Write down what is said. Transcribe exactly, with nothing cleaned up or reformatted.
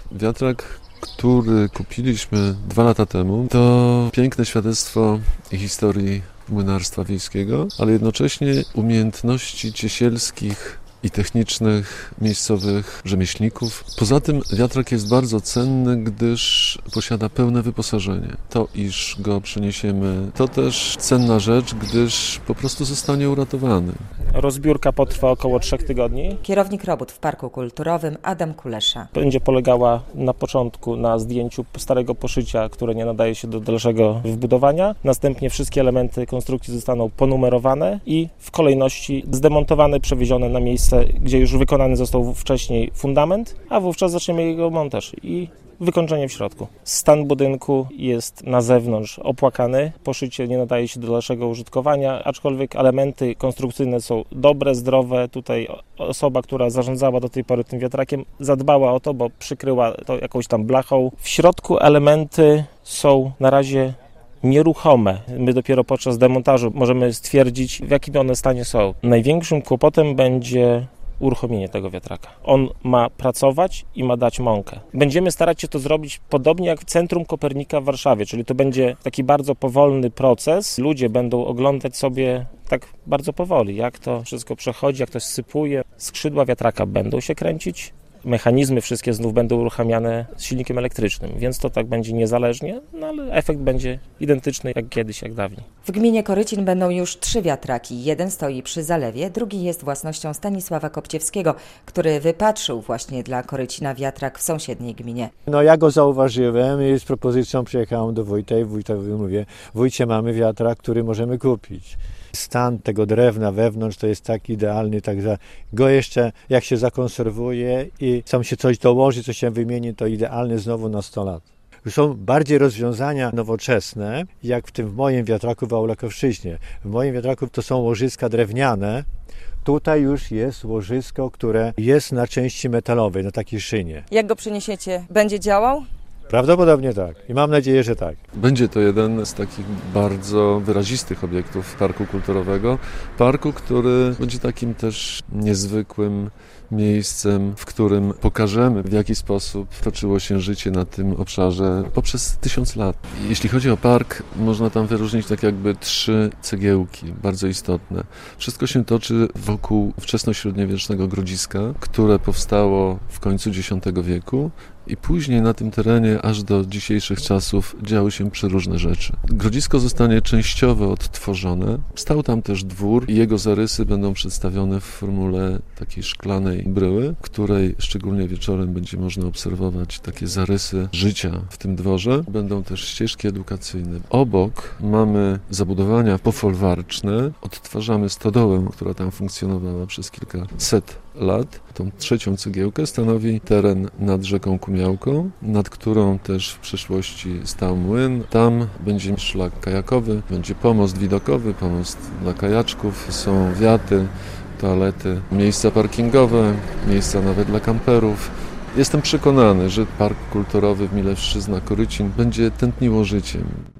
Wiatrak, który kupiliśmy dwa lata temu, to piękne świadectwo historii młynarstwa wiejskiego, ale jednocześnie umiejętności ciesielskich i technicznych miejscowych rzemieślników. Poza tym wiatrak jest bardzo cenny, gdyż posiada pełne wyposażenie. To, iż go przeniesiemy, to też cenna rzecz, gdyż po prostu zostanie uratowany. Rozbiórka potrwa około trzech tygodni. Kierownik robót w Parku Kulturowym Adam Kulesza. Będzie polegała na początku na zdjęciu starego poszycia, które nie nadaje się do dalszego wbudowania. Następnie wszystkie elementy konstrukcji zostaną ponumerowane i w kolejności zdemontowane, przewiezione na miejsce, gdzie już wykonany został wcześniej fundament, a wówczas zaczniemy jego montaż i wykończenie w środku. Stan budynku jest na zewnątrz opłakany, poszycie nie nadaje się do dalszego użytkowania, aczkolwiek elementy konstrukcyjne są dobre, zdrowe. Tutaj osoba, która zarządzała do tej pory tym wiatrakiem, zadbała o to, bo przykryła to jakąś tam blachą. W środku elementy są na razie nieruchome. My dopiero podczas demontażu możemy stwierdzić, w jakim one stanie są. Największym kłopotem będzie uruchomienie tego wiatraka. On ma pracować i ma dać mąkę. Będziemy starać się to zrobić podobnie jak w Centrum Kopernika w Warszawie, czyli to będzie taki bardzo powolny proces. Ludzie będą oglądać sobie tak bardzo powoli, jak to wszystko przechodzi, jak to sypuje. Skrzydła wiatraka będą się kręcić, mechanizmy wszystkie znów będą uruchamiane z silnikiem elektrycznym, więc to tak będzie niezależnie, no ale efekt będzie identyczny jak kiedyś, jak dawniej. W gminie Korycin będą już trzy wiatraki. Jeden stoi przy zalewie, drugi jest własnością Stanisława Kopciewskiego, który wypatrzył właśnie dla Korycina wiatrak w sąsiedniej gminie. No ja go zauważyłem i z propozycją przyjechałem do wójta i wójtowi mówię: wójcie, mamy wiatrak, który możemy kupić. Stan tego drewna wewnątrz to jest tak idealny, także go jeszcze jak się zakonserwuje i sam się coś dołoży, co się wymieni, to idealny znowu na sto lat. Są bardziej rozwiązania nowoczesne, jak w tym w moim wiatraku w Aulakowszczyźnie. W moim wiatraku to są łożyska drewniane. Tutaj już jest łożysko, które jest na części metalowej, na takiej szynie. Jak go przyniesiecie, będzie działał? Prawdopodobnie tak i mam nadzieję, że tak. Będzie to jeden z takich bardzo wyrazistych obiektów Parku Kulturowego. Parku, który będzie takim też niezwykłym miejscem, w którym pokażemy, w jaki sposób toczyło się życie na tym obszarze poprzez tysiąc lat. Jeśli chodzi o park, można tam wyróżnić tak jakby trzy cegiełki, bardzo istotne. Wszystko się toczy wokół wczesnośredniowiecznego grodziska, które powstało w końcu dziesiątego wieku i później na tym terenie aż do dzisiejszych czasów działy się przeróżne rzeczy. Grodzisko zostanie częściowo odtworzone. Stał tam też dwór i jego zarysy będą przedstawione w formule takiej szklanej bryły, w której szczególnie wieczorem będzie można obserwować takie zarysy życia w tym dworze. Będą też ścieżki edukacyjne. Obok mamy zabudowania pofolwarczne. Odtwarzamy stodołę, która tam funkcjonowała przez kilkaset lat. Tą trzecią cegiełkę stanowi teren nad rzeką Kumiałką, nad którą też w przeszłości stał młyn. Tam będzie szlak kajakowy, będzie pomost widokowy, pomost dla kajaczków, są wiaty, toalety, miejsca parkingowe, miejsca nawet dla kamperów. Jestem przekonany, że Park Kulturowy w Milewszczyzna Korycin będzie tętniło życiem.